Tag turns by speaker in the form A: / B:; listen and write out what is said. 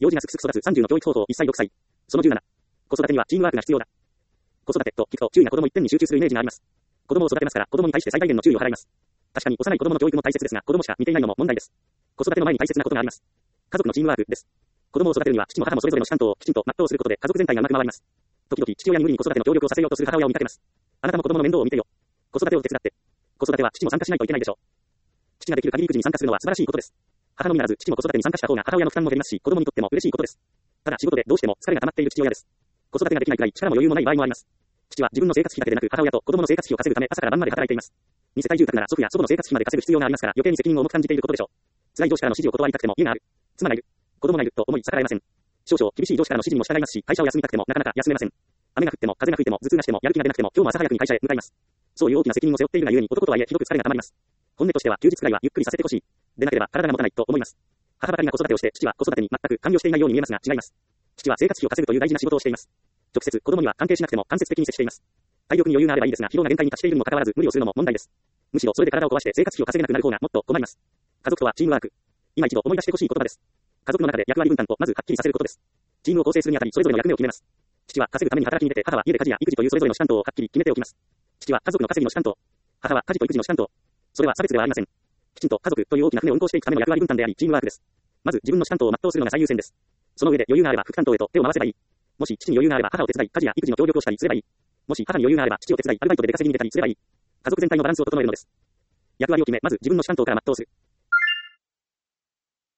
A: 幼児がすくすく育つ30の教育方法1歳6歳。その17。子育てにはチームワークが必要だ。子育てと聞くと注意が子供一点に集中するイメージがあります。子供を育てますから子供に対して最大限の注意を払います。確かに幼い子供の教育も大切ですが、子供しか見ていないのも問題です。子育ての前に大切なことがあります。家族のチームワークです。子供を育てるには父も母もそれぞれの主担当をきちんと全うすることで家族全体がうまく回ります。時々父親に無理に子育ての協力をさせようとする母親を見かけます。あなたも子供の面倒を見てよ。子育てを手伝って。子育ては父も参加しないといけないでしょう。父ができる限り育児に参加するのは素晴らしいことです。母のみならず父も子育てに参加した方が母親の負担も減りますし、子供にとっても嬉しいことです。ただ仕事でどうしても疲れが溜まっている父親です。子育てができないくらい力も余裕もない場合もあります。父は自分の生活費だけでなく母親と子供の生活費を稼ぐため朝から晩まで働いています。二世帯住宅なら祖父や祖母の生活費まで稼ぐ必要がありますから余計に責任を重く感じていることでしょう。辛い上司からの指示を断りたくても家がある。妻がいる。子供がいると思い逆らえません。少々厳しい上司からの指示にも従いますし、会社を休みたくてもなかなか休めません。雨が降っても風が吹いても頭痛がしてもやる気が出なくても今日も朝早くに会社へ向かいます。そういう大きな責任を背負っているがゆえに男とはいえひどく疲れが溜まります。本音としては休日くらいはゆっくりさせてほしい。でなければ体が持たないと思います。母ばかりが子育てをして父は子育てに全く関与していないように見えますが違います。父は生活費を稼ぐという大事な仕事をしています。直接子供には関係しなくても間接的に接しています。体力に余裕があればいいですが疲労が限界に達しているにもかかわらず無理をするのも問題です。むしろそれで体を壊して生活費を稼げなくなる方がもっと困ります。家族とはチームワーク。今一度思い出してほしい言葉です。家族の中で役割分担とまずはっきりさせることです。チームを構成するにあたりそれぞれの役目を決めます。父は稼ぐために働きに出て母は家で家事や育児というそれぞれの主担当をはっきり決めておきます。父は家族の稼ぎの主担当。母は家事と育児の主担当。それは差別ではありません。きちんと家族という大きな船を運行していくための役割分担でありチームワークです。まず自分の主担当を全うするのが最優先です。その上で余裕があれば副担当へと手を回せばいい。もし父に余裕があれば母を手伝い家事や育児の協力をしたりすればいい。もし母に余裕があれば父を手伝いアルバイトで出稼ぎに出たりすればいい。家族全体のバランスを整えるのです。役割を決めまず自分の主担当から全うする。